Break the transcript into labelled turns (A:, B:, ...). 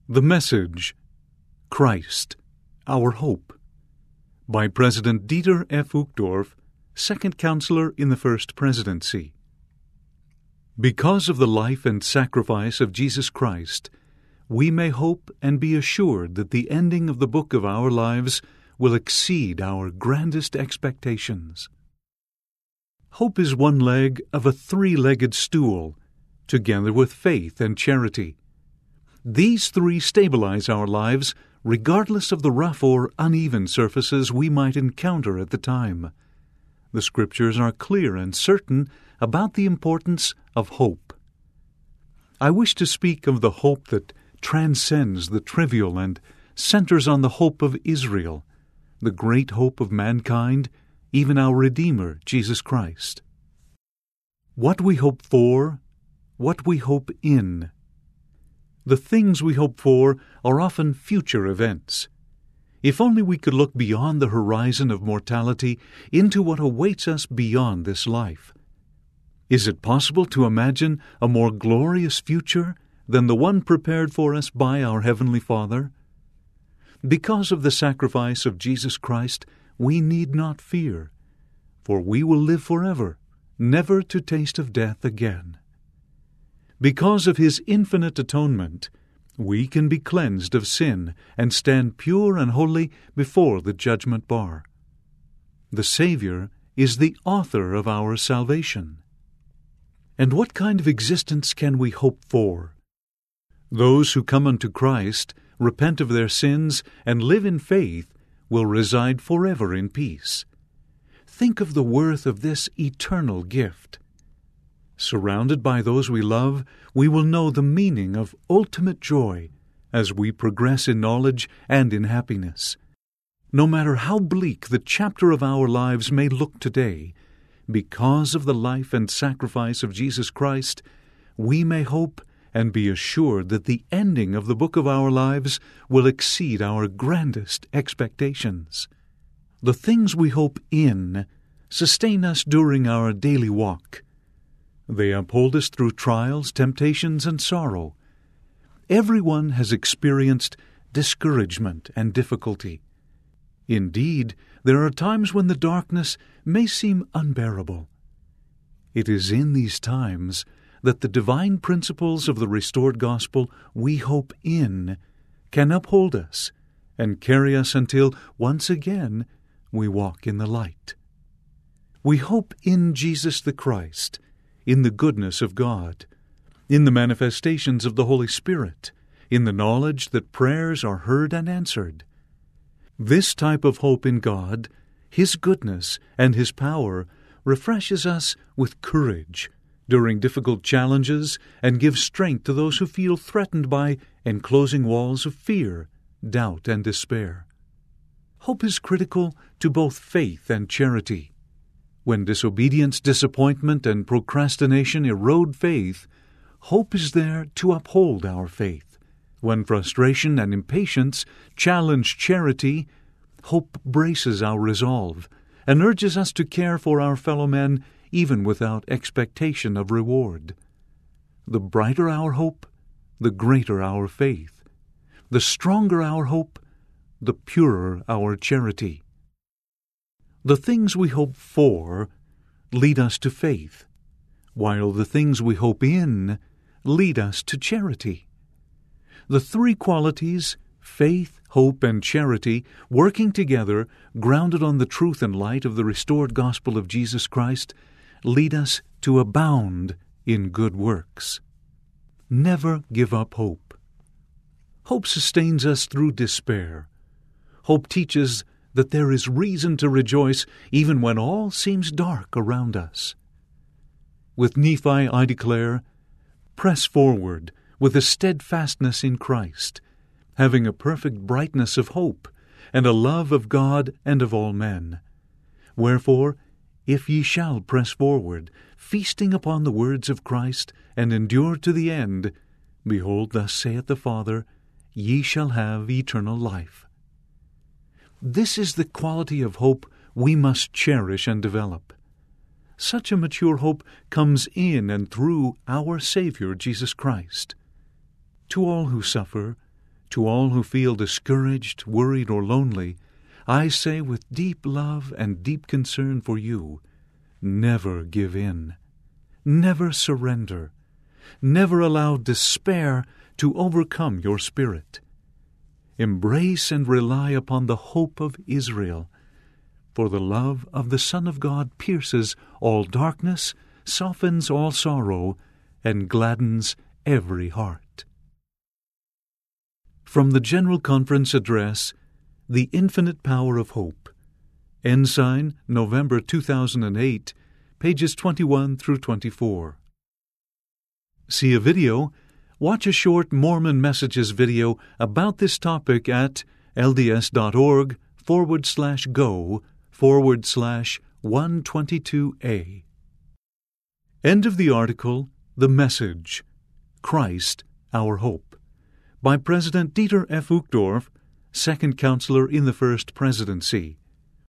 A: The Message, Christ, Our Hope, by President Dieter F. Uchtdorf, Second Counselor in the First Presidency. Because of the life and sacrifice of Jesus Christ, we may hope and be assured that the ending of the book of our lives will exceed our grandest expectations. Hope is one leg of a three-legged stool, together with faith and charity. These three stabilize our lives regardless of the rough or uneven surfaces we might encounter at the time. The Scriptures are clear and certain about the importance of hope. I wish to speak of the hope that transcends the trivial and centers on the hope of Israel, the great hope of mankind, even our Redeemer, Jesus Christ. What we hope for, what we hope in. The things we hope for are often future events. If only we could look beyond the horizon of mortality into what awaits us beyond this life. Is it possible to imagine a more glorious future than the one prepared for us by our Heavenly Father? Because of the sacrifice of Jesus Christ, we need not fear, for we will live forever, never to taste of death again. Because of His infinite atonement, we can be cleansed of sin and stand pure and holy before the judgment bar. The Savior is the author of our salvation. And what kind of existence can we hope for? Those who come unto Christ, repent of their sins, and live in faith will reside forever in peace. Think of the worth of this eternal gift. Surrounded by those we love, we will know the meaning of ultimate joy as we progress in knowledge and in happiness. No matter how bleak the chapter of our lives may look today, because of the life and sacrifice of Jesus Christ, we may hope and be assured that the ending of the book of our lives will exceed our grandest expectations. The things we hope in sustain us during our daily walk. They uphold us through trials, temptations, and sorrow. Everyone has experienced discouragement and difficulty. Indeed, there are times when the darkness may seem unbearable. It is in these times that the divine principles of the restored gospel we hope in can uphold us and carry us until, once again, we walk in the light. We hope in Jesus the Christ, in the goodness of God, in the manifestations of the Holy Spirit, in the knowledge that prayers are heard and answered. This type of hope in God, His goodness, and His power refreshes us with courage during difficult challenges and gives strength to those who feel threatened by enclosing walls of fear, doubt, and despair. Hope is critical to both faith and charity. When disobedience, disappointment, and procrastination erode faith, hope is there to uphold our faith. When frustration and impatience challenge charity, hope braces our resolve and urges us to care for our fellow men even without expectation of reward. The brighter our hope, the greater our faith. The stronger our hope, the purer our charity. The things we hope for lead us to faith, while the things we hope in lead us to charity. The three qualities, faith, hope, and charity, working together, grounded on the truth and light of the restored gospel of Jesus Christ, lead us to abound in good works. Never give up hope. Hope sustains us through despair. Hope teaches that there is reason to rejoice even when all seems dark around us. With Nephi I declare, press forward with a steadfastness in Christ, having a perfect brightness of hope, and a love of God and of all men. Wherefore, if ye shall press forward, feasting upon the words of Christ, and endure to the end, behold, thus saith the Father, ye shall have eternal life. This is the quality of hope we must cherish and develop. Such a mature hope comes in and through our Savior Jesus Christ. To all who suffer, To all who feel discouraged, worried, or lonely, I say with deep love and deep concern for you, never give in. Never surrender. Never allow despair to overcome your spirit. Embrace and rely upon the hope of Israel, for the love of the Son of God pierces all darkness, softens all sorrow, and gladdens every heart. From the General Conference Address, The Infinite Power of Hope, Ensign, November 2008, pages 21 through 24. See a video? Watch a short Mormon Messages video about this topic at lds.org/go/122a. End of the article, The Message, Christ, Our Hope, by President Dieter F. Uchtdorf, Second Counselor in the First Presidency.